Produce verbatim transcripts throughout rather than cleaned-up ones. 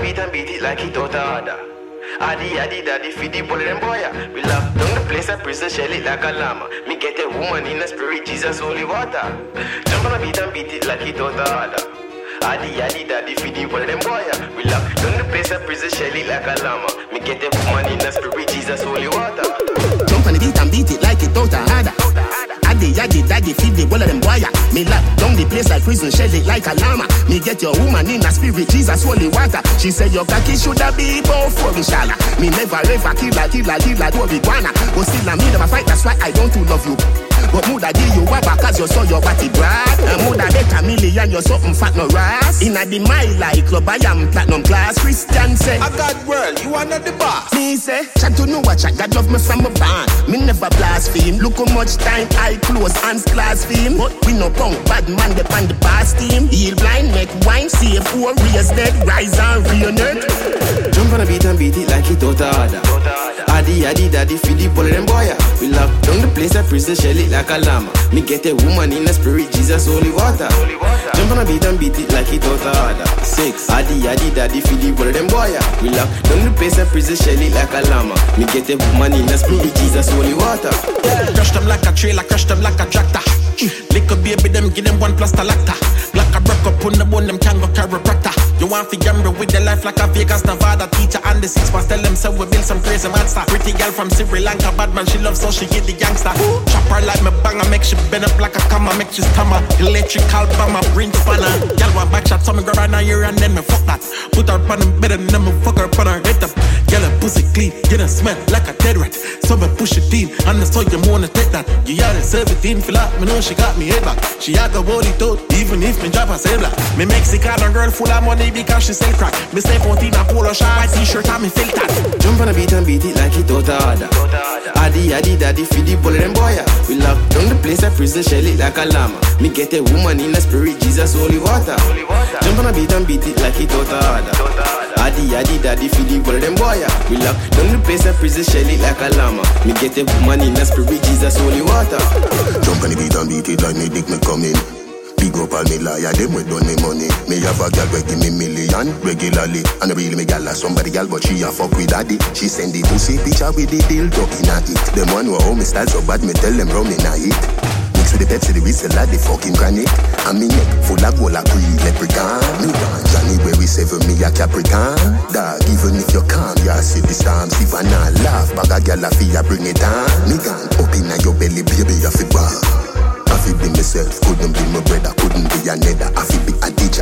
beat and beat it like it out harder. Addy, addy, daddy, feed the bullet and boy. We lock down the place and prison shell it like a llama. Me get a woman in the spirit, Jesus holy water. Jump on a beat and beat it like it out harder. Addy, addy, daddy, feed the bullet and boy. We lock down the place and prison shell it like a llama. Me get a woman in the spirit, Jesus holy water. Jump on the beat and beat it like it out harder. Addy, addy, daddy, feed the bullet and boy. Me lock down the place like prison shell it like a llama. Me get your woman in the spirit, Jesus holy water. She said your cocky shoulda be both for inshallah. Me never ever kill a kill a kill a do a big wanna. But still I me never fight, that's why I don't too love you. But moulda give you a back cause you saw your body brag. And moulda bet a million you something fat no ras. Inna the my like club I am platinum class. Christian say I got world, you are not the boss. Me say, chat to know what chat, God love me from a band. Me never blaspheme, look how much time I close hands blaspheme. But we no punk, bad man depend the past team. Heal blind, make wine, save four, raise dead, rise and reunite. Jump on a beat and beat it like it out harder. Addy, addy, daddy, feed the bullet and boy. We lock down the place and prison shell it like a llama. Me get a woman in the spirit, Jesus holy water. Jump on a beat and beat it like it out harder. Six. Addy, addy, daddy, feed the bullet and boy. We lock down the place and prison shell it like a llama. Me get a woman in the spirit, Jesus holy water. Yeah. Crush them like a trailer, crush them like a tractor. Little baby, them give them one plus the lacta. Like a broke up on the bone, them can go chiropractor. You want to gamble with the life like a Vegas, Nevada teacher and the six past. Tell them so we build some crazy monster. Pretty girl from Sri Lanka, bad man she loves so she get the gangster. Chop her like me banger, make she bend up like a camera, make she stammer. Electrical bomber, bring spanner. Girl want back shot, so me grab her in her ear and then me fuck that. Put her on the bed and then me fuck her on her head up. Girl her pussy clean, get her smell like a dead rat. So me push it in, and so you wanna take that. You are the seventeen, feel like me know she got me head back. She a go body out, even if me drop her say black. Me Mexican girl full of money because she sell crack. Me stay fourteen a polo shirt, white t-shirt and me feel that. Jump on a beat and beat it like it out harder. Addy, addy, daddy, feed the bullet and boy. We lock down the place and prison shell it like a llama. Me get a woman in the spirit, Jesus holy water. Jump on a beat and beat it like it out harder. Addy, addy, daddy, feed the bullet and boy. We lock down the place and prison shell it like a llama. Me get a woman in the spirit, Jesus holy water. Jump on the beat and beat it like me dick me coming. Big up all me liar, them we done me money. Me have a girl we give me million regularly. And I really me gal like somebody gal, but she a fuck with daddy. She send the pussy picture with the dildo in a it. Them one who hold me style so bad, me tell them rum in a it. Mix with the Pepsi, the whistle like the fucking chronic. And me neck full of gold like pre-leprechaun. Me want Johnny where we seven me a Capricorn. Dog, even if you can't, you see the storms. If I not laugh, bag a gal a fee, bring it on. Me gone up in your belly, baby, you fi bar. I fi be myself, couldn't be my brother, couldn't be another. I fi be a teacher.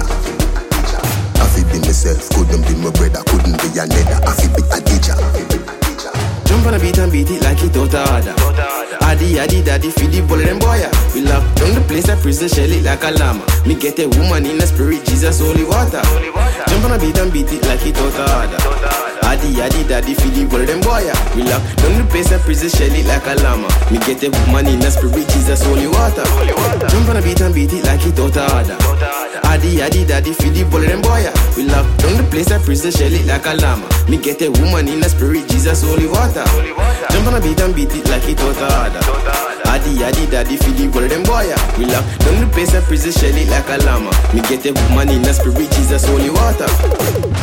I fi be myself, couldn't be my brother, couldn't be another. I fi be a teacher. Jump on a beat and beat it like it out harder. Addy, addy, daddy, feed the bullet and boy. We lock down the place and prison shell it like a llama. Me get a woman in the spirit, Jesus holy water. Jump on a beat and beat it like it out harder. Addy, addy, daddy, feed the bullet and boy. We lock down the place and prison shell it like a llama. Me get a woman in the spirit, Jesus holy water. Jump on a beat and beat it like it out harder. Addy, addy, daddy, feed the bullet and boy. We lock down the place and prison shell it like a llama. Me get a woman in the spirit, Jesus holy water. Jump on a beat and beat it like it out harder. Addy, addy, daddy, feed the bullet and boy. We lock down the place and prison shell it like a llama. Me get a woman in the spirit, Jesus holy water.